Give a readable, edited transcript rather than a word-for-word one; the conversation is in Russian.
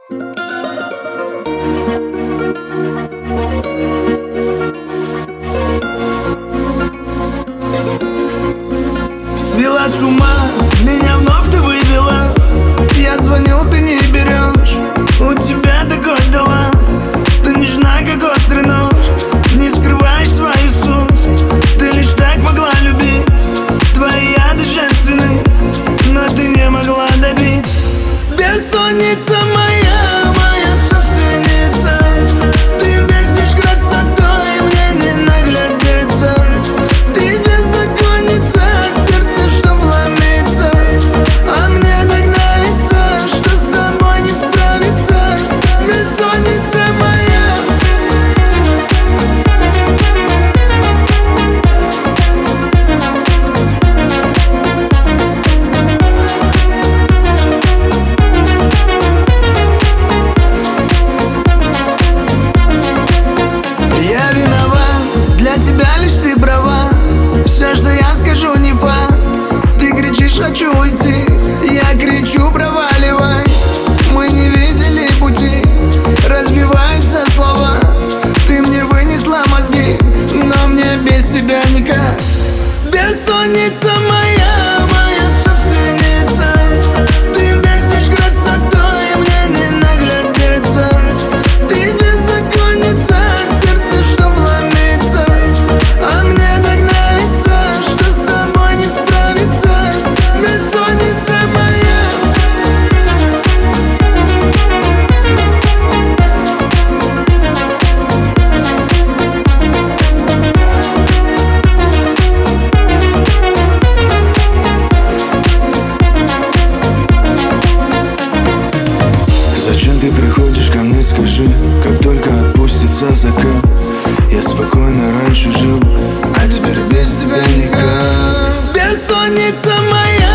Свела с ума, меня вновь ты вывела. Я звонил, ты не берешь. У тебя такой талант, ты нежна, как острый нож. Не скрываешь свою суть, ты лишь так могла любить. Твои яды женственны, но ты не могла добить. Бессонница моя, моя собственница. Ты бесишь красотой, мне не наглядеться. Ты беззаконница, сердце, что вломится. А мне так нравится, что с тобой не справиться. Бессонница моя. Я виноват, для тебя лишь ты права. Все, что я скажу, не факт. Ты кричишь, хочу уйти, я кричу, проваливай. Мы не видели пути, разбиваются слова. Ты мне вынесла мозги, но мне без тебя никак. Бессонница моя, моя собственница. Ты бесишь красотой, мне не наглядеться. Ты беззаконница, сердце, что вломится. А мне так нравится, что с тобой не справиться. Бессонница моя. Зачем ты приходишь ко мне, скажи? Как только опустится закат, я спокойно раньше жил, а теперь без тебя никак. Бессонница моя.